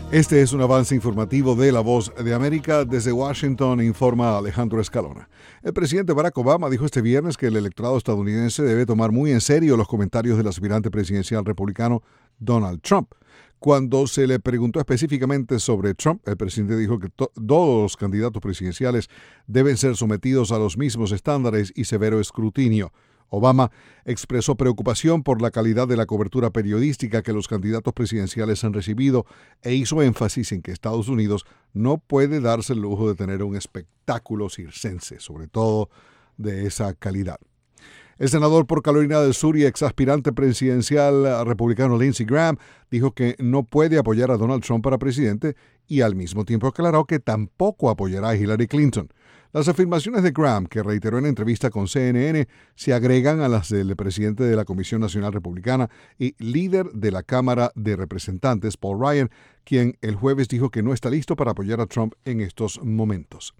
Este es un avance informativo de La Voz de América. Desde Washington informa Alejandro Escalona. El presidente Barack Obama dijo este viernes que el electorado estadounidense debe tomar muy en serio los comentarios del aspirante presidencial republicano Donald Trump. Cuando se le preguntó específicamente sobre Trump, el presidente dijo que todos los candidatos presidenciales deben ser sometidos a los mismos estándares y severo escrutinio. Obama expresó preocupación por la calidad de la cobertura periodística que los candidatos presidenciales han recibido e hizo énfasis en que Estados Unidos no puede darse el lujo de tener un espectáculo circense, sobre todo de esa calidad. El senador por Carolina del Sur y exaspirante presidencial republicano Lindsey Graham dijo que no puede apoyar a Donald Trump para presidente y al mismo tiempo aclaró que tampoco apoyará a Hillary Clinton. Las afirmaciones de Graham, que reiteró en entrevista con CNN, se agregan a las del presidente de la Comisión Nacional Republicana y líder de la Cámara de Representantes, Paul Ryan, quien el jueves dijo que no está listo para apoyar a Trump en estos momentos.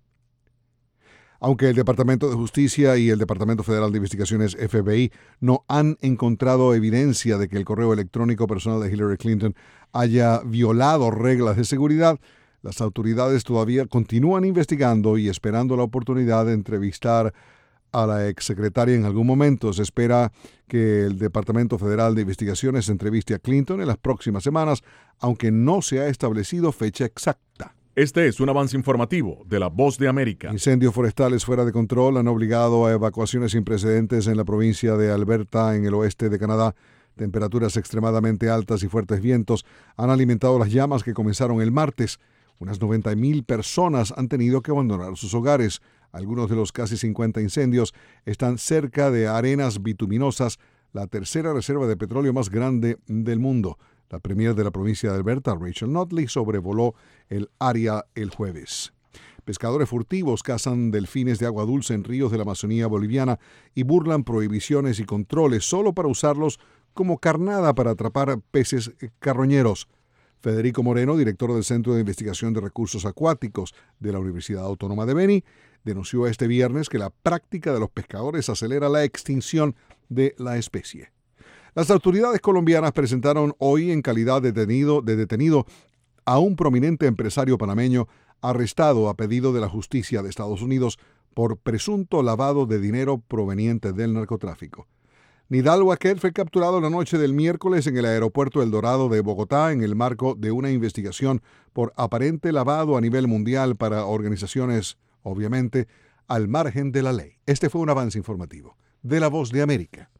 Aunque el Departamento de Justicia y el Departamento Federal de Investigaciones FBI no han encontrado evidencia de que el correo electrónico personal de Hillary Clinton haya violado reglas de seguridad, las autoridades todavía continúan investigando y esperando la oportunidad de entrevistar a la exsecretaria en algún momento. Se espera que el Departamento Federal de Investigaciones entreviste a Clinton en las próximas semanas, aunque no se ha establecido fecha exacta. Este es un avance informativo de La Voz de América. Incendios forestales fuera de control han obligado a evacuaciones sin precedentes en la provincia de Alberta, en el oeste de Canadá. Temperaturas extremadamente altas y fuertes vientos han alimentado las llamas que comenzaron el martes. Unas 90,000 personas han tenido que abandonar sus hogares. Algunos de los casi 50 incendios están cerca de arenas bituminosas, la tercera reserva de petróleo más grande del mundo. La premier de la provincia de Alberta, Rachel Notley, sobrevoló el área el jueves. Pescadores furtivos cazan delfines de agua dulce en ríos de la Amazonía boliviana y burlan prohibiciones y controles solo para usarlos como carnada para atrapar peces carroñeros. Federico Moreno, director del Centro de Investigación de Recursos Acuáticos de la Universidad Autónoma de Beni, denunció este viernes que la práctica de los pescadores acelera la extinción de la especie. Las autoridades colombianas presentaron hoy en calidad de detenido a un prominente empresario panameño arrestado a pedido de la justicia de Estados Unidos por presunto lavado de dinero proveniente del narcotráfico. Nidal Waquet fue capturado la noche del miércoles en el aeropuerto El Dorado de Bogotá en el marco de una investigación por aparente lavado a nivel mundial para organizaciones, obviamente, al margen de la ley. Este fue un avance informativo de La Voz de América.